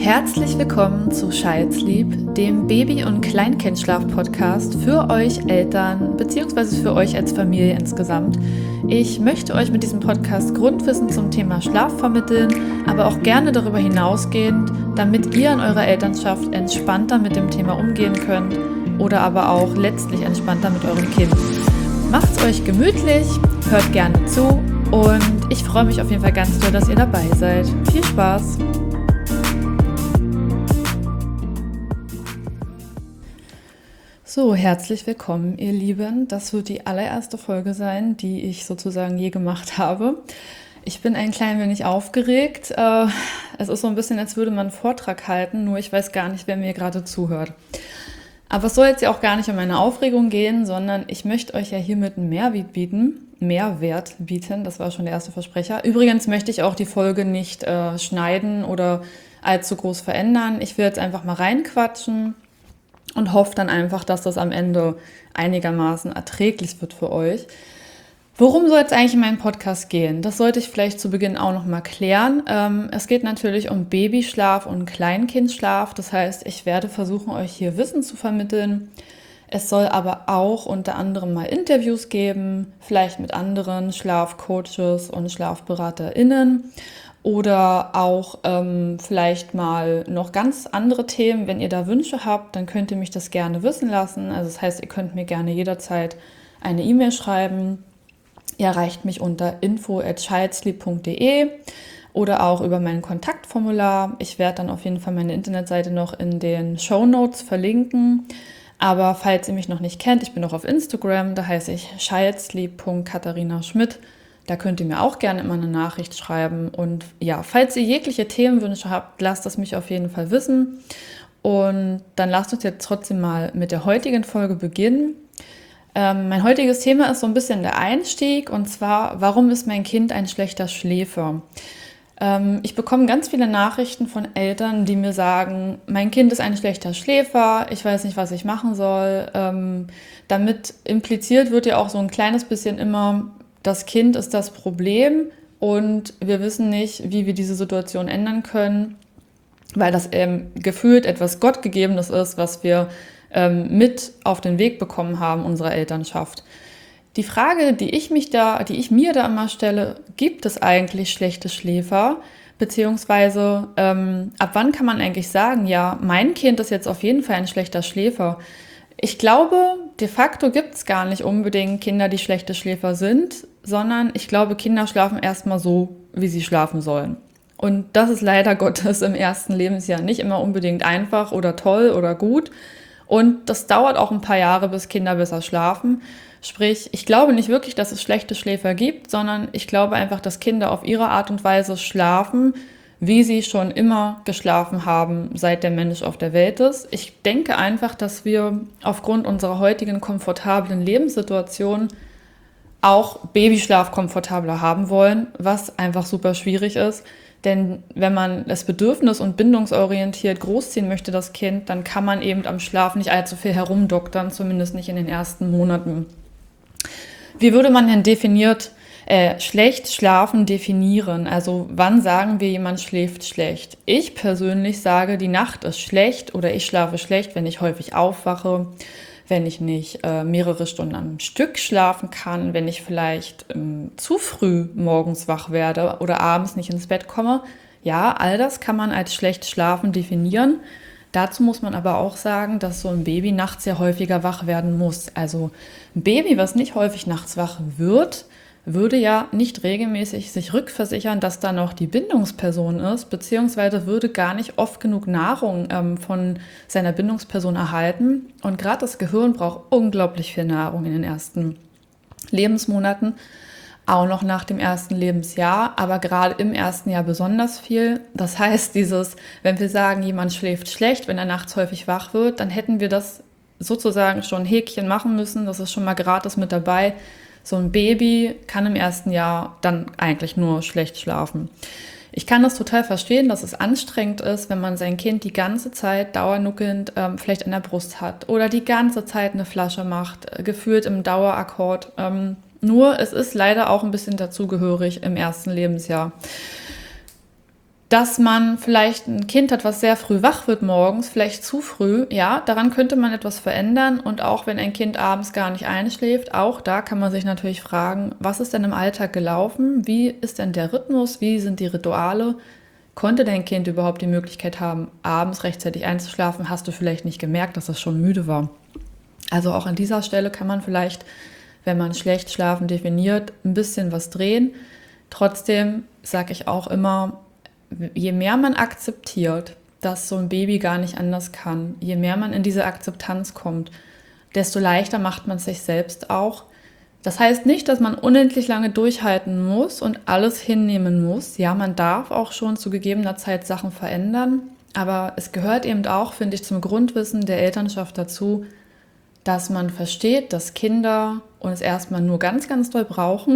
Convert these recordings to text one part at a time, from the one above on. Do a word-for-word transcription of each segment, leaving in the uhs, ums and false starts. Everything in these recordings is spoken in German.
Herzlich willkommen zu Child Sleep, dem Baby- und Kleinkindschlaf-Podcast für euch Eltern bzw. für euch als Familie insgesamt. Ich möchte euch mit diesem Podcast Grundwissen zum Thema Schlaf vermitteln, aber auch gerne darüber hinausgehend, damit ihr in eurer Elternschaft entspannter mit dem Thema umgehen könnt oder aber auch letztlich entspannter mit eurem Kind. Macht's euch gemütlich, hört gerne zu und ich freue mich auf jeden Fall ganz doll, dass ihr dabei seid. Viel Spaß! So, herzlich willkommen, ihr Lieben. Das wird die allererste Folge sein, die ich sozusagen je gemacht habe. Ich bin ein klein wenig aufgeregt. Äh, es ist so ein bisschen, als würde man einen Vortrag halten, nur ich weiß gar nicht, wer mir gerade zuhört. Aber es soll jetzt ja auch gar nicht um meine Aufregung gehen, sondern ich möchte euch ja hiermit einen Mehrwert bieten. Mehrwert bieten, das war schon der erste Versprecher. Übrigens möchte ich auch die Folge nicht äh, schneiden oder allzu groß verändern. Ich will jetzt einfach mal reinquatschen und hoffe dann einfach, dass das am Ende einigermaßen erträglich wird für euch. Worum soll es eigentlich in meinem Podcast gehen? Das sollte ich vielleicht zu Beginn auch noch mal klären. Ähm, es geht natürlich um Babyschlaf und Kleinkindschlaf. Das heißt, ich werde versuchen, euch hier Wissen zu vermitteln. Es soll aber auch unter anderem mal Interviews geben, vielleicht mit anderen Schlafcoaches und SchlafberaterInnen. Oder auch ähm, vielleicht mal noch ganz andere Themen. Wenn ihr da Wünsche habt, dann könnt ihr mich das gerne wissen lassen. Also das heißt, ihr könnt mir gerne jederzeit eine E-Mail schreiben. Ihr erreicht mich unter info at childsleep punkt de oder auch über mein Kontaktformular. Ich werde dann auf jeden Fall meine Internetseite noch in den Shownotes verlinken. Aber falls ihr mich noch nicht kennt, ich bin auch auf Instagram, da heiße ich childsleep punkt katharina schmidt. Da könnt ihr mir auch gerne immer eine Nachricht schreiben. Und ja, falls ihr jegliche Themenwünsche habt, lasst es mich auf jeden Fall wissen. Und dann lasst uns jetzt trotzdem mal mit der heutigen Folge beginnen. Ähm, mein heutiges Thema ist so ein bisschen der Einstieg. Und zwar, warum ist mein Kind ein schlechter Schläfer? Ähm, ich bekomme ganz viele Nachrichten von Eltern, die mir sagen, mein Kind ist ein schlechter Schläfer, ich weiß nicht, was ich machen soll. Ähm, damit impliziert wird ja auch so ein kleines bisschen immer, das Kind ist das Problem und wir wissen nicht, wie wir diese Situation ändern können, weil das ähm, gefühlt etwas Gottgegebenes ist, was wir ähm, mit auf den Weg bekommen haben unserer Elternschaft. Die Frage, die ich mich da, die ich mir da immer stelle, gibt es eigentlich schlechte Schläfer? Beziehungsweise ähm, ab wann kann man eigentlich sagen, ja, mein Kind ist jetzt auf jeden Fall ein schlechter Schläfer? Ich glaube, de facto gibt es gar nicht unbedingt Kinder, die schlechte Schläfer sind, sondern ich glaube, Kinder schlafen erstmal so, wie sie schlafen sollen. Und das ist leider Gottes im ersten Lebensjahr nicht immer unbedingt einfach oder toll oder gut. Und das dauert auch ein paar Jahre, bis Kinder besser schlafen. Sprich, ich glaube nicht wirklich, dass es schlechte Schläfer gibt, sondern ich glaube einfach, dass Kinder auf ihre Art und Weise schlafen, wie sie schon immer geschlafen haben, seit der Mensch auf der Welt ist. Ich denke einfach, dass wir aufgrund unserer heutigen komfortablen Lebenssituation auch Babyschlaf komfortabler haben wollen, was einfach super schwierig ist. Denn wenn man das bedürfnis- und bindungsorientiert großziehen möchte, das Kind, dann kann man eben am Schlaf nicht allzu viel herumdoktern, zumindest nicht in den ersten Monaten. Wie würde man denn definiert Äh, schlecht schlafen definieren? Also wann sagen wir, jemand schläft schlecht? Ich persönlich sage, die Nacht ist schlecht oder ich schlafe schlecht, wenn ich häufig aufwache, wenn ich nicht äh, mehrere Stunden am Stück schlafen kann, wenn ich vielleicht ähm, zu früh morgens wach werde oder abends nicht ins Bett komme. Ja, all das kann man als schlecht schlafen definieren. Dazu muss man aber auch sagen, dass so ein Baby nachts ja häufiger wach werden muss. Also ein Baby, was nicht häufig nachts wach wird, würde ja nicht regelmäßig sich rückversichern, dass da noch die Bindungsperson ist, beziehungsweise würde gar nicht oft genug Nahrung ähm, von seiner Bindungsperson erhalten. Und gerade das Gehirn braucht unglaublich viel Nahrung in den ersten Lebensmonaten, auch noch nach dem ersten Lebensjahr, aber gerade im ersten Jahr besonders viel. Das heißt, dieses, wenn wir sagen, jemand schläft schlecht, wenn er nachts häufig wach wird, dann hätten wir das sozusagen schon ein Häkchen machen müssen. Das ist schon mal gratis mit dabei. So ein Baby kann im ersten Jahr dann eigentlich nur schlecht schlafen. Ich kann das total verstehen, dass es anstrengend ist, wenn man sein Kind die ganze Zeit dauernuckelnd ähm, vielleicht an der Brust hat oder die ganze Zeit eine Flasche macht, äh, gefühlt im Dauerakkord. Ähm, nur es ist leider auch ein bisschen dazugehörig im ersten Lebensjahr. Dass man vielleicht ein Kind hat, was sehr früh wach wird morgens, vielleicht zu früh, ja, daran könnte man etwas verändern. Und auch wenn ein Kind abends gar nicht einschläft, auch da kann man sich natürlich fragen, was ist denn im Alltag gelaufen? Wie ist denn der Rhythmus? Wie sind die Rituale? Konnte dein Kind überhaupt die Möglichkeit haben, abends rechtzeitig einzuschlafen? Hast du vielleicht nicht gemerkt, dass es schon müde war? Also auch an dieser Stelle kann man vielleicht, wenn man schlecht schlafen definiert, ein bisschen was drehen. Trotzdem sage ich auch immer, je mehr man akzeptiert, dass so ein Baby gar nicht anders kann, je mehr man in diese Akzeptanz kommt, desto leichter macht man es sich selbst auch. Das heißt nicht, dass man unendlich lange durchhalten muss und alles hinnehmen muss. Ja, man darf auch schon zu gegebener Zeit Sachen verändern, aber es gehört eben auch, finde ich, zum Grundwissen der Elternschaft dazu, dass man versteht, dass Kinder uns erstmal nur ganz, ganz doll brauchen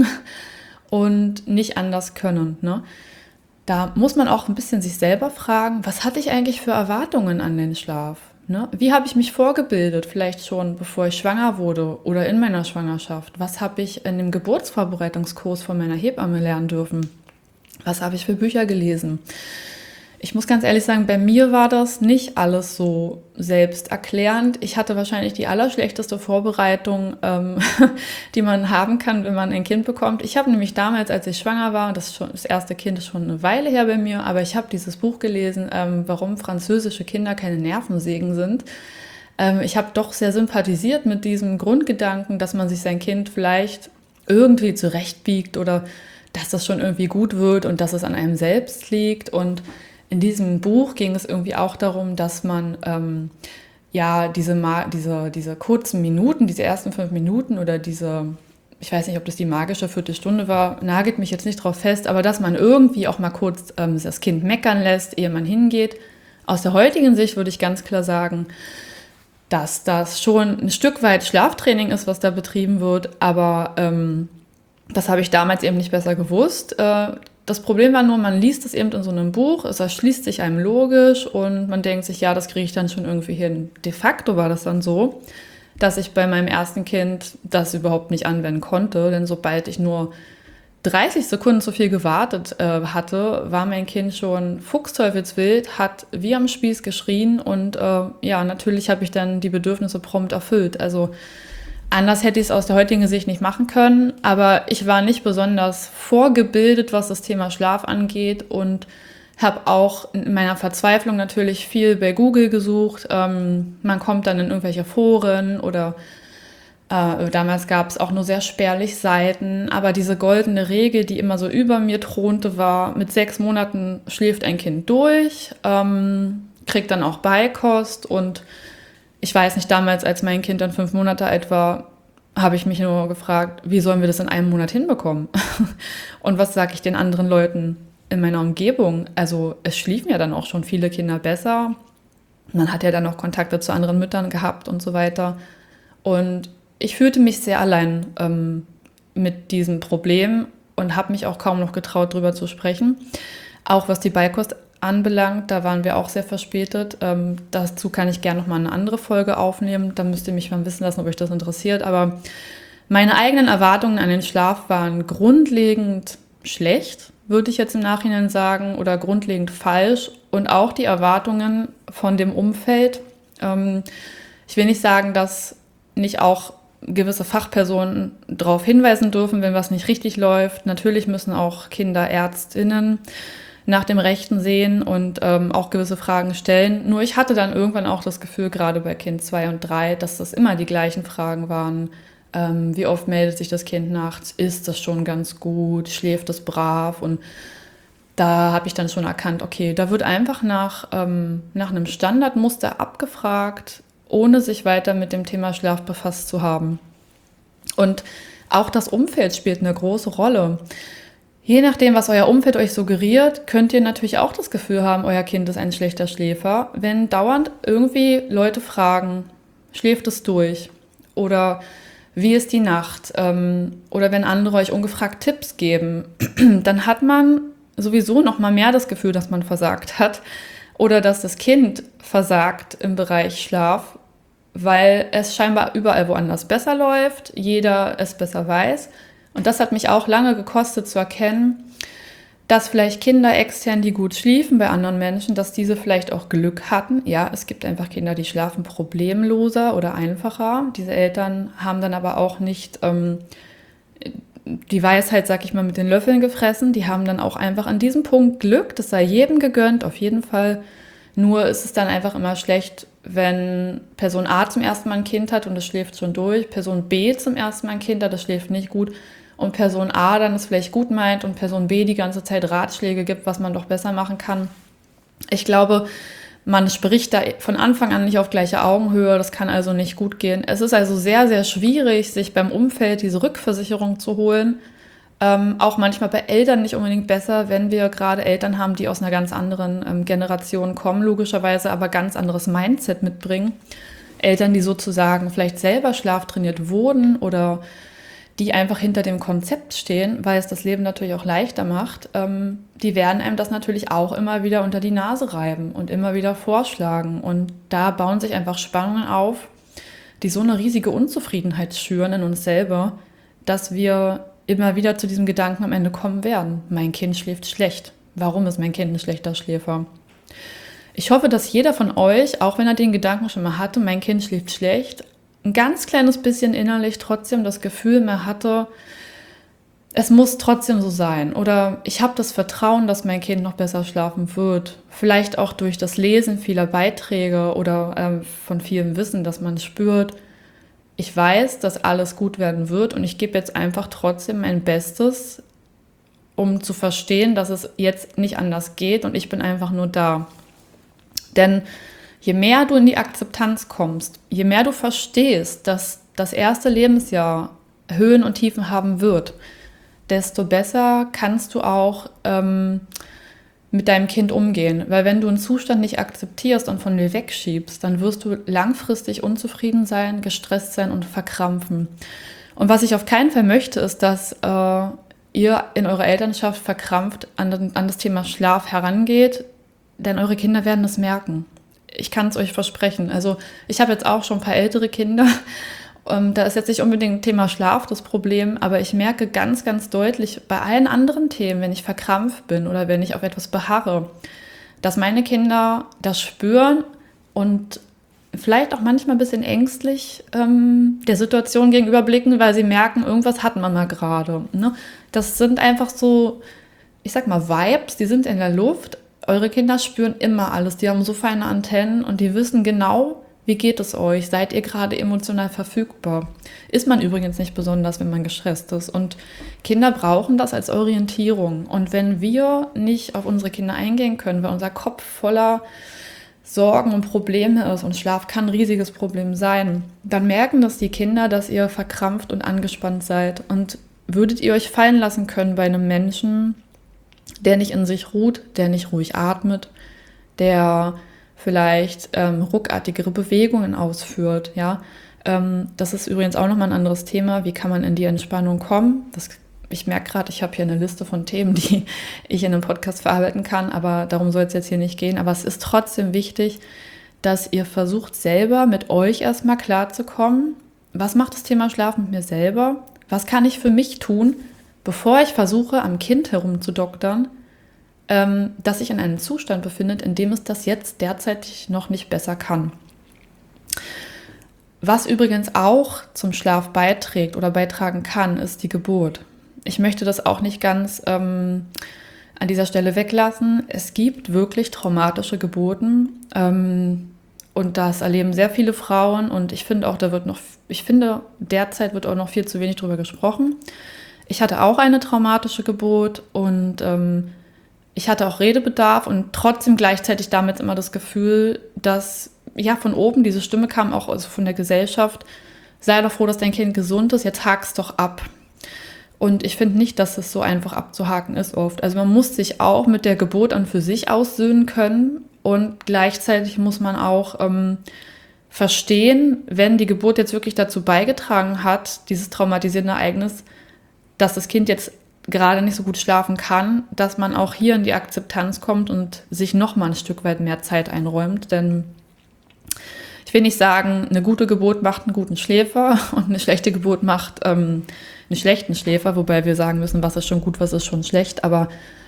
und nicht anders können, ne? Da muss man auch ein bisschen sich selber fragen, was hatte ich eigentlich für Erwartungen an den Schlaf? Ne? Wie habe ich mich vorgebildet, vielleicht schon bevor ich schwanger wurde oder in meiner Schwangerschaft? Was habe ich in dem Geburtsvorbereitungskurs von meiner Hebamme lernen dürfen? Was habe ich für Bücher gelesen? Ich muss ganz ehrlich sagen, bei mir war das nicht alles so selbsterklärend. Ich hatte wahrscheinlich die allerschlechteste Vorbereitung, ähm, die man haben kann, wenn man ein Kind bekommt. Ich habe nämlich damals, als ich schwanger war, das, ist schon, das erste Kind ist schon eine Weile her bei mir, aber ich habe dieses Buch gelesen, ähm, warum französische Kinder keine Nervensägen sind. Ähm, ich habe doch sehr sympathisiert mit diesem Grundgedanken, dass man sich sein Kind vielleicht irgendwie zurechtbiegt oder dass das schon irgendwie gut wird und dass es an einem selbst liegt. Und in diesem Buch ging es irgendwie auch darum, dass man ähm, ja diese, Ma- diese, diese kurzen Minuten, diese ersten fünf Minuten oder diese, ich weiß nicht, ob das die magische Viertelstunde war, nagelt mich jetzt nicht drauf fest, aber dass man irgendwie auch mal kurz ähm, das Kind meckern lässt, ehe man hingeht. Aus der heutigen Sicht würde ich ganz klar sagen, dass das schon ein Stück weit Schlaftraining ist, was da betrieben wird, aber ähm, das habe ich damals eben nicht besser gewusst. Äh, Das Problem war nur, man liest es eben in so einem Buch, es erschließt sich einem logisch und man denkt sich, ja, das kriege ich dann schon irgendwie hin. De facto war das dann so, dass ich bei meinem ersten Kind das überhaupt nicht anwenden konnte, denn sobald ich nur dreißig Sekunden zu viel gewartet äh, hatte, war mein Kind schon fuchsteufelswild, hat wie am Spieß geschrien und äh, ja, natürlich habe ich dann die Bedürfnisse prompt erfüllt. Also anders hätte ich es aus der heutigen Sicht nicht machen können, aber ich war nicht besonders vorgebildet, was das Thema Schlaf angeht und habe auch in meiner Verzweiflung natürlich viel bei Google gesucht. Ähm, man kommt dann in irgendwelche Foren oder äh, damals gab es auch nur sehr spärlich Seiten, aber diese goldene Regel, die immer so über mir thronte, war, mit sechs Monaten schläft ein Kind durch, ähm, kriegt dann auch Beikost und ich weiß nicht, damals, als mein Kind dann fünf Monate alt war, habe ich mich nur gefragt, wie sollen wir das in einem Monat hinbekommen? Und was sage ich den anderen Leuten in meiner Umgebung? Also es schliefen ja dann auch schon viele Kinder besser. Man hat ja dann auch Kontakte zu anderen Müttern gehabt und so weiter. Und ich fühlte mich sehr allein ähm, mit diesem Problem und habe mich auch kaum noch getraut, darüber zu sprechen. Auch was die Beikost anbelangt, da waren wir auch sehr verspätet. Ähm, dazu kann ich gerne noch mal eine andere Folge aufnehmen. Da müsst ihr mich mal wissen lassen, ob euch das interessiert. Aber meine eigenen Erwartungen an den Schlaf waren grundlegend schlecht, würde ich jetzt im Nachhinein sagen, oder grundlegend falsch. Und auch die Erwartungen von dem Umfeld. Ähm, ich will nicht sagen, dass nicht auch gewisse Fachpersonen darauf hinweisen dürfen, wenn was nicht richtig läuft. Natürlich müssen auch Kinder, ÄrztInnen nach dem Rechten sehen und ähm, auch gewisse Fragen stellen. Nur ich hatte dann irgendwann auch das Gefühl, gerade bei Kind zwei und drei, dass das immer die gleichen Fragen waren. Ähm, wie oft meldet sich das Kind nachts? Ist das schon ganz gut? Schläft es brav? Und da habe ich dann schon erkannt, okay, da wird einfach nach, ähm, nach einem Standardmuster abgefragt, ohne sich weiter mit dem Thema Schlaf befasst zu haben. Und auch das Umfeld spielt eine große Rolle. Je nachdem, was euer Umfeld euch suggeriert, könnt ihr natürlich auch das Gefühl haben, euer Kind ist ein schlechter Schläfer. Wenn dauernd irgendwie Leute fragen, schläft es durch? Oder wie ist die Nacht? Ähm, oder wenn andere euch ungefragt Tipps geben, dann hat man sowieso noch mal mehr das Gefühl, dass man versagt hat. Oder dass das Kind versagt im Bereich Schlaf, weil es scheinbar überall woanders besser läuft, jeder es besser weiß. Und das hat mich auch lange gekostet zu erkennen, dass vielleicht Kinder extern, die gut schliefen bei anderen Menschen, dass diese vielleicht auch Glück hatten. Ja, es gibt einfach Kinder, die schlafen problemloser oder einfacher. Diese Eltern haben dann aber auch nicht ähm, die Weisheit, sag ich mal, mit den Löffeln gefressen. Die haben dann auch einfach an diesem Punkt Glück. Das sei jedem gegönnt, auf jeden Fall. Nur ist es dann einfach immer schlecht, wenn Person A zum ersten Mal ein Kind hat und es schläft schon durch, Person B zum ersten Mal ein Kind hat, das schläft nicht gut und Person A dann es vielleicht gut meint und Person B die ganze Zeit Ratschläge gibt, was man doch besser machen kann. Ich glaube, man spricht da von Anfang an nicht auf gleicher Augenhöhe, das kann also nicht gut gehen. Es ist also sehr, sehr schwierig, sich beim Umfeld diese Rückversicherung zu holen. Ähm, auch manchmal bei Eltern nicht unbedingt besser, wenn wir gerade Eltern haben, die aus einer ganz anderen ähm, Generation kommen, logischerweise aber ganz anderes Mindset mitbringen. Eltern, die sozusagen vielleicht selber schlaftrainiert wurden oder die einfach hinter dem Konzept stehen, weil es das Leben natürlich auch leichter macht, ähm, die werden einem das natürlich auch immer wieder unter die Nase reiben und immer wieder vorschlagen. Und da bauen sich einfach Spannungen auf, die so eine riesige Unzufriedenheit schüren in uns selber, dass wir immer wieder zu diesem Gedanken am Ende kommen werden. Mein Kind schläft schlecht. Warum ist mein Kind ein schlechter Schläfer? Ich hoffe, dass jeder von euch, auch wenn er den Gedanken schon mal hatte, mein Kind schläft schlecht, ein ganz kleines bisschen innerlich trotzdem das Gefühl mehr hatte, es muss trotzdem so sein. Oder ich habe das Vertrauen, dass mein Kind noch besser schlafen wird. Vielleicht auch durch das Lesen vieler Beiträge oder ähm, von vielem Wissen, das man spürt. Ich weiß, dass alles gut werden wird und ich gebe jetzt einfach trotzdem mein Bestes, um zu verstehen, dass es jetzt nicht anders geht und ich bin einfach nur da. Denn je mehr du in die Akzeptanz kommst, je mehr du verstehst, dass das erste Lebensjahr Höhen und Tiefen haben wird, desto besser kannst du auch ähm, mit deinem Kind umgehen. Weil wenn du einen Zustand nicht akzeptierst und von dir wegschiebst, dann wirst du langfristig unzufrieden sein, gestresst sein und verkrampfen. Und was ich auf keinen Fall möchte, ist, dass äh, ihr in eurer Elternschaft verkrampft an, an das Thema Schlaf herangeht, denn eure Kinder werden es merken. Ich kann es euch versprechen. Also ich habe jetzt auch schon ein paar ältere Kinder. Ähm, da ist jetzt nicht unbedingt Thema Schlaf das Problem, aber ich merke ganz, ganz deutlich bei allen anderen Themen, wenn ich verkrampft bin oder wenn ich auf etwas beharre, dass meine Kinder das spüren und vielleicht auch manchmal ein bisschen ängstlich ähm, der Situation gegenüberblicken, weil sie merken, irgendwas hat man mal gerade. Ne? Das sind einfach so, ich sag mal, Vibes, die sind in der Luft. Eure Kinder spüren immer alles, die haben so feine Antennen und die wissen genau, wie geht es euch, seid ihr gerade emotional verfügbar. Ist man übrigens nicht besonders, wenn man gestresst ist und Kinder brauchen das als Orientierung und wenn wir nicht auf unsere Kinder eingehen können, weil unser Kopf voller Sorgen und Probleme ist und Schlaf kann ein riesiges Problem sein, dann merken das die Kinder, dass ihr verkrampft und angespannt seid und würdet ihr euch fallen lassen können bei einem Menschen, der nicht in sich ruht, der nicht ruhig atmet, der vielleicht ähm, ruckartigere Bewegungen ausführt. Ja? Ähm, das ist übrigens auch nochmal ein anderes Thema. Wie kann man in die Entspannung kommen? Das, ich merke gerade, ich habe hier eine Liste von Themen, die ich in einem Podcast verarbeiten kann, aber darum soll es jetzt hier nicht gehen. Aber es ist trotzdem wichtig, dass ihr versucht, selber mit euch erstmal klarzukommen. Was macht das Thema Schlaf mit mir selber? Was kann ich für mich tun, bevor ich versuche, am Kind herumzudoktern, ähm, dass sich in einem Zustand befindet, in dem es das jetzt derzeit noch nicht besser kann. Was übrigens auch zum Schlaf beiträgt oder beitragen kann, ist die Geburt. Ich möchte das auch nicht ganz ähm, an dieser Stelle weglassen. Es gibt wirklich traumatische Geburten ähm, und das erleben sehr viele Frauen und ich finde auch, da wird noch, ich finde, derzeit wird auch noch viel zu wenig drüber gesprochen. Ich hatte auch eine traumatische Geburt und ähm, ich hatte auch Redebedarf und trotzdem gleichzeitig damit immer das Gefühl, dass ja von oben diese Stimme kam, auch also von der Gesellschaft, sei doch froh, dass dein Kind gesund ist, jetzt hak's doch ab. Und ich finde nicht, dass es so einfach abzuhaken ist oft. Also man muss sich auch mit der Geburt an für sich aussöhnen können und gleichzeitig muss man auch ähm, verstehen, wenn die Geburt jetzt wirklich dazu beigetragen hat, dieses traumatisierende Ereignis, dass das Kind jetzt gerade nicht so gut schlafen kann, dass man auch hier in die Akzeptanz kommt und sich noch mal ein Stück weit mehr Zeit einräumt. Denn ich will nicht sagen, eine gute Geburt macht einen guten Schläfer und eine schlechte Geburt macht ähm, einen schlechten Schläfer, wobei wir sagen müssen, was ist schon gut, was ist schon schlecht. Aber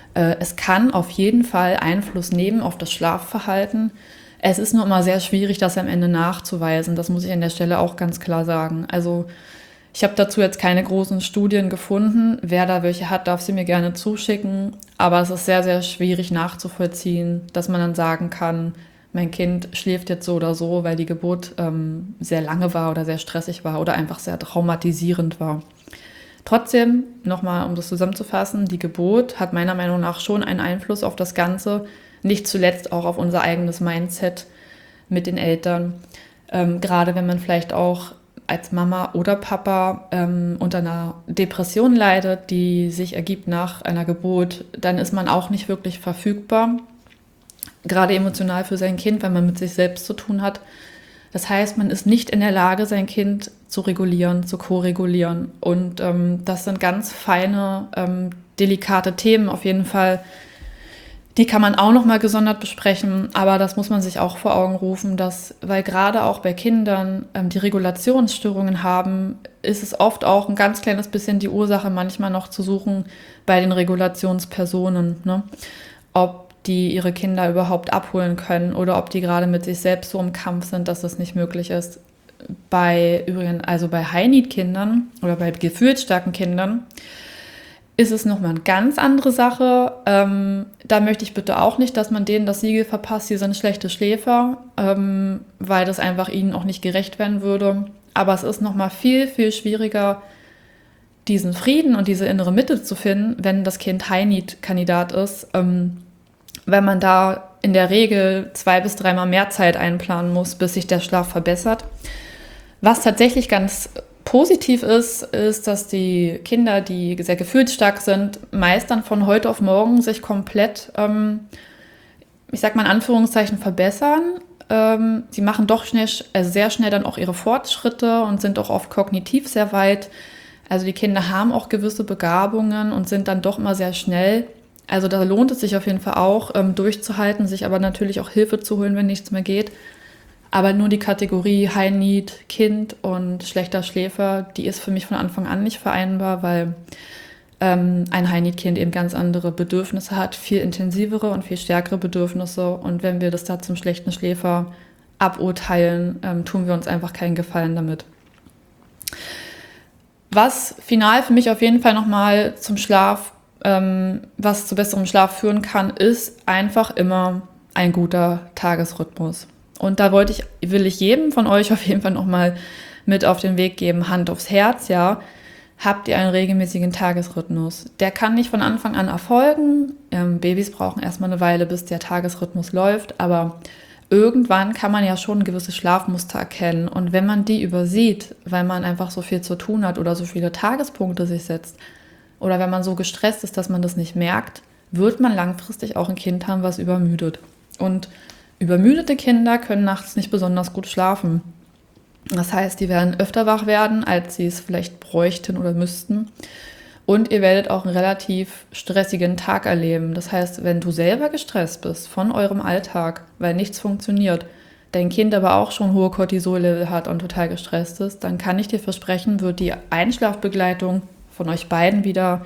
Äh, es kann auf jeden Fall Einfluss nehmen auf das Schlafverhalten. Es ist nur immer sehr schwierig, das am Ende nachzuweisen. Das muss ich an der Stelle auch ganz klar sagen. Also ich habe dazu jetzt keine großen Studien gefunden. Wer da welche hat, darf sie mir gerne zuschicken. Aber es ist sehr, sehr schwierig nachzuvollziehen, dass man dann sagen kann, mein Kind schläft jetzt so oder so, weil die Geburt ähm, sehr lange war oder sehr stressig war oder einfach sehr traumatisierend war. Trotzdem, nochmal, um das zusammenzufassen, die Geburt hat meiner Meinung nach schon einen Einfluss auf das Ganze, nicht zuletzt auch auf unser eigenes Mindset mit den Eltern. Ähm, gerade wenn man vielleicht auch als Mama oder Papa ähm, unter einer Depression leidet, die sich ergibt nach einer Geburt, dann ist man auch nicht wirklich verfügbar, gerade emotional für sein Kind, weil man mit sich selbst zu tun hat. Das heißt, man ist nicht in der Lage, sein Kind zu regulieren, zu ko-regulieren. Und ähm, das sind ganz feine, ähm, delikate Themen auf jeden Fall. Die kann man auch nochmal gesondert besprechen, aber das muss man sich auch vor Augen rufen, dass, weil gerade auch bei Kindern ähm, die Regulationsstörungen haben, ist es oft auch ein ganz kleines bisschen die Ursache manchmal noch zu suchen bei den Regulationspersonen, ne? Ob die ihre Kinder überhaupt abholen können oder ob die gerade mit sich selbst so im Kampf sind, dass das nicht möglich ist. Bei übrigens, also bei High-Need-Kindern oder bei gefühlsstarken Kindern ist es nochmal eine ganz andere Sache. Ähm, da möchte ich bitte auch nicht, dass man denen das Siegel verpasst, sie sind schlechte Schläfer, ähm, weil das einfach ihnen auch nicht gerecht werden würde. Aber es ist nochmal viel, viel schwieriger, diesen Frieden und diese innere Mitte zu finden, wenn das Kind High-Need-Kandidat ist, ähm, wenn man da in der Regel zwei bis dreimal mehr Zeit einplanen muss, bis sich der Schlaf verbessert. Was tatsächlich ganz positiv ist, ist, dass die Kinder, die sehr gefühlsstark sind, meist dann von heute auf morgen sich komplett, ähm, ich sag mal in Anführungszeichen, verbessern. Ähm, sie machen doch schnell, also sehr schnell dann auch ihre Fortschritte und sind auch oft kognitiv sehr weit. Also die Kinder haben auch gewisse Begabungen und sind dann doch immer sehr schnell. Also da lohnt es sich auf jeden Fall auch, ähm, durchzuhalten, sich aber natürlich auch Hilfe zu holen, wenn nichts mehr geht. Aber nur die Kategorie High Need, Kind und schlechter Schläfer, die ist für mich von Anfang an nicht vereinbar, weil ähm, ein High Need Kind eben ganz andere Bedürfnisse hat, viel intensivere und viel stärkere Bedürfnisse. Und wenn wir das da zum schlechten Schläfer aburteilen, ähm, tun wir uns einfach keinen Gefallen damit. Was final für mich auf jeden Fall nochmal zum Schlaf, ähm, was zu besserem Schlaf führen kann, ist einfach immer ein guter Tagesrhythmus. Und da wollte ich, will ich jedem von euch auf jeden Fall nochmal mit auf den Weg geben, Hand aufs Herz, ja. Habt ihr einen regelmäßigen Tagesrhythmus? Der kann nicht von Anfang an erfolgen. Ähm, Babys brauchen erstmal eine Weile, bis der Tagesrhythmus läuft, aber irgendwann kann man ja schon gewisse Schlafmuster erkennen. Und wenn man die übersieht, weil man einfach so viel zu tun hat oder so viele Tagespunkte sich setzt, oder wenn man so gestresst ist, dass man das nicht merkt, wird man langfristig auch ein Kind haben, was übermüdet. Und übermüdete Kinder können nachts nicht besonders gut schlafen. Das heißt, die werden öfter wach werden, als sie es vielleicht bräuchten oder müssten. Und ihr werdet auch einen relativ stressigen Tag erleben. Das heißt, wenn du selber gestresst bist von eurem Alltag, weil nichts funktioniert, dein Kind aber auch schon hohe Cortisol-Level hat und total gestresst ist, dann kann ich dir versprechen, wird die Einschlafbegleitung von euch beiden wieder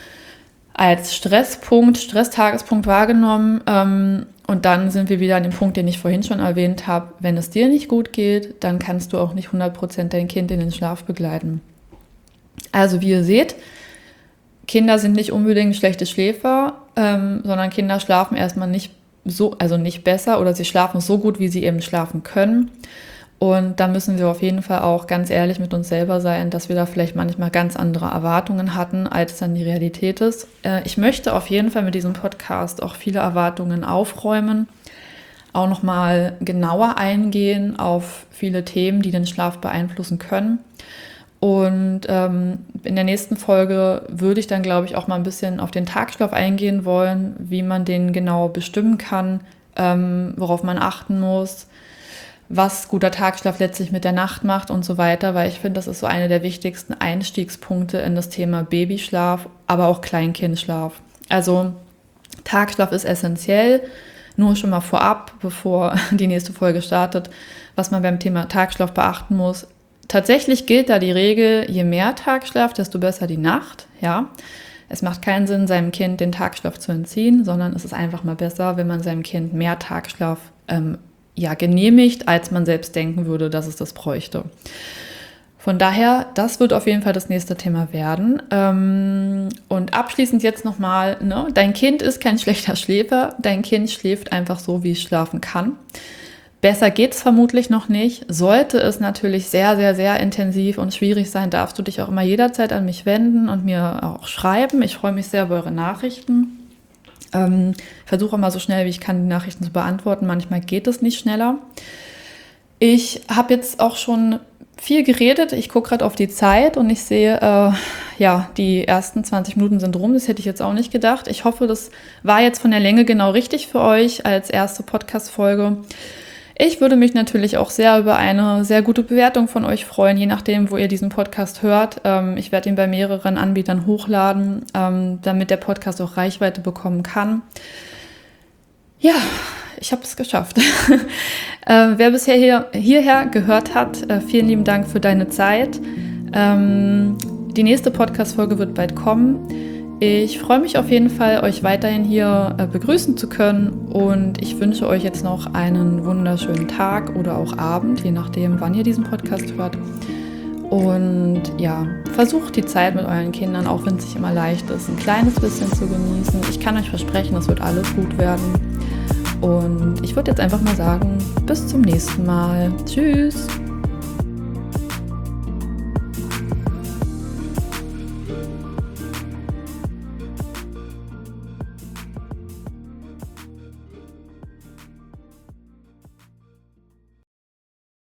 als Stresspunkt, Stresstagespunkt wahrgenommen. Ähm, und dann sind wir wieder an dem Punkt, den ich vorhin schon erwähnt habe. Wenn es dir nicht gut geht, dann kannst du auch nicht hundert Prozent dein Kind in den Schlaf begleiten. Also wie ihr seht, Kinder sind nicht unbedingt schlechte Schläfer, ähm, sondern Kinder schlafen erstmal nicht so, also nicht besser oder sie schlafen so gut, wie sie eben schlafen können. Und da müssen wir auf jeden Fall auch ganz ehrlich mit uns selber sein, dass wir da vielleicht manchmal ganz andere Erwartungen hatten, als dann die Realität ist. Äh, ich möchte auf jeden Fall mit diesem Podcast auch viele Erwartungen aufräumen, auch nochmal genauer eingehen auf viele Themen, die den Schlaf beeinflussen können. Und ähm, in der nächsten Folge würde ich dann, glaube ich, auch mal ein bisschen auf den Tagschlaf eingehen wollen, wie man den genau bestimmen kann, ähm, worauf man achten muss, was guter Tagschlaf letztlich mit der Nacht macht und so weiter, weil ich finde, das ist so einer der wichtigsten Einstiegspunkte in das Thema Babyschlaf, aber auch Kleinkindschlaf. Also Tagschlaf ist essentiell, nur schon mal vorab, bevor die nächste Folge startet, was man beim Thema Tagschlaf beachten muss. Tatsächlich gilt da die Regel, je mehr Tagschlaf, desto besser die Nacht, ja. Es macht keinen Sinn, seinem Kind den Tagschlaf zu entziehen, sondern es ist einfach mal besser, wenn man seinem Kind mehr Tagschlaf ähm, ja, genehmigt, als man selbst denken würde, dass es das bräuchte. Von daher, das wird auf jeden Fall das nächste Thema werden. Ähm, und abschließend jetzt nochmal, ne, dein Kind ist kein schlechter Schläfer, dein Kind schläft einfach so, wie es schlafen kann. Besser geht's vermutlich noch nicht. Sollte es natürlich sehr, sehr, sehr intensiv und schwierig sein, darfst du dich auch immer jederzeit an mich wenden und mir auch schreiben. Ich freue mich sehr über eure Nachrichten. Ähm, versuche immer so schnell wie ich kann, die Nachrichten zu beantworten. Manchmal geht es nicht schneller. Ich habe jetzt auch schon viel geredet. Ich gucke gerade auf die Zeit und ich sehe, äh, ja, die ersten zwanzig Minuten sind rum. Das hätte ich jetzt auch nicht gedacht. Ich hoffe, das war jetzt von der Länge genau richtig für euch als erste Podcast-Folge. Ich würde mich natürlich auch sehr über eine sehr gute Bewertung von euch freuen, je nachdem, wo ihr diesen Podcast hört. Ähm, ich werde ihn bei mehreren Anbietern hochladen, ähm, damit der Podcast auch Reichweite bekommen kann. Ja, ich habe es geschafft. äh, wer bisher hier, hierher gehört hat, äh, vielen lieben Dank für deine Zeit. Ähm, die nächste Podcast-Folge wird bald kommen. Ich freue mich auf jeden Fall, euch weiterhin hier äh, begrüßen zu können und ich wünsche euch jetzt noch einen wunderschönen Tag oder auch Abend, je nachdem, wann ihr diesen Podcast hört. Und ja, versucht die Zeit mit euren Kindern, auch wenn es nicht immer leicht ist, ein kleines bisschen zu genießen. Ich kann euch versprechen, es wird alles gut werden. Und ich würde jetzt einfach mal sagen, bis zum nächsten Mal. Tschüss!